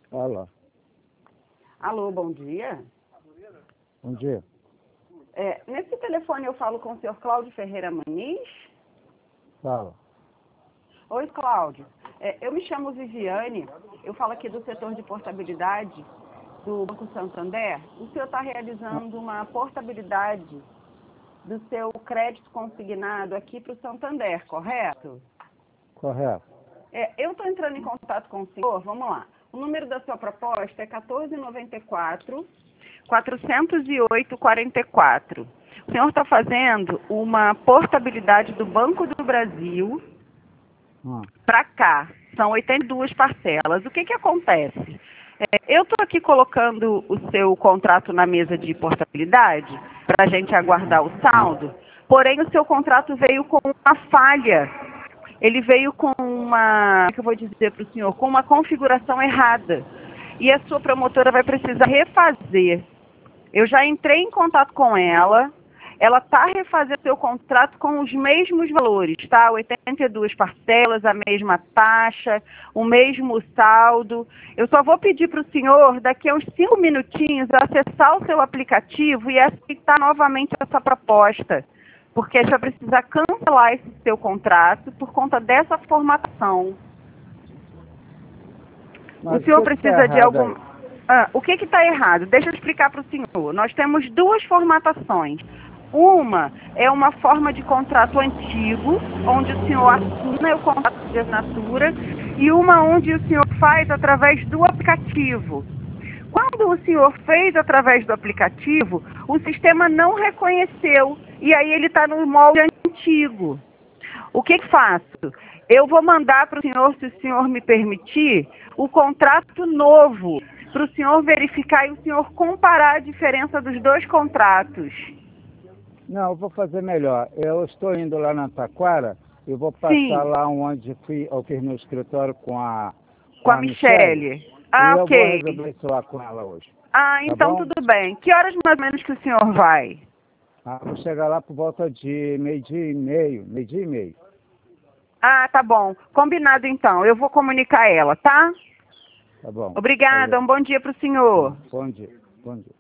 Alô, Alô, bom dia. bom dia. Nesse telefone eu falo com o senhor Cláudio Ferreira Muniz. Fala. Oi, Cláudio. Eu me chamo Viviane, eu falo aqui do setor de portabilidade do Banco Santander. O senhor está realizando uma portabilidade do seu crédito consignado aqui para o Santander, correto? Correto. Eu estou entrando em contato com o senhor, vamos lá. O número da sua proposta é 1494-408-44. O senhor está fazendo uma portabilidade do Banco do Brasil para cá. São 82 parcelas. O que acontece? Eu estou aqui colocando o seu contrato na mesa de portabilidade para a gente aguardar o saldo, porém o seu contrato veio com uma falha. Ele veio com uma, que eu vou dizer para o senhor, com uma configuração errada. E a sua promotora vai precisar refazer. Eu já entrei em contato com ela. Ela está refazendo seu contrato com os mesmos valores, tá? 82 parcelas, a mesma taxa, o mesmo saldo. Eu só vou pedir para o senhor, daqui a uns 5 minutinhos, acessar o seu aplicativo e aceitar novamente essa proposta. Porque a gente vai precisar cancelar esse seu contrato por conta dessa formatação. Mas O senhor que precisa tá de errado algum... aí? O que está errado? Deixa eu explicar para o senhor. Nós temos duas formatações. Uma é uma forma de contrato antigo, onde o senhor assina o contrato de assinatura, e uma onde o senhor faz através do aplicativo. Quando o senhor fez através do aplicativo, o sistema não reconheceu, e aí ele está no molde antigo. O que faço? Eu vou mandar para o senhor, se o senhor me permitir, o contrato novo, para o senhor verificar e o senhor comparar a diferença dos dois contratos. Não, eu vou fazer melhor. Eu estou indo lá na Taquara, eu vou passar Sim. lá onde eu fiz meu escritório com a Michele. E Ah, eu vou ok. resolver isso lá com ela hoje. Então bom? tudo bem. Que horas mais ou menos que o senhor vai? Vou chegar lá por volta de meio-dia e meio. Ah, tá bom. Combinado então. Eu vou comunicar ela, tá? Tá bom. Obrigada. Valeu. Um bom dia para o senhor. Bom dia. Bom dia.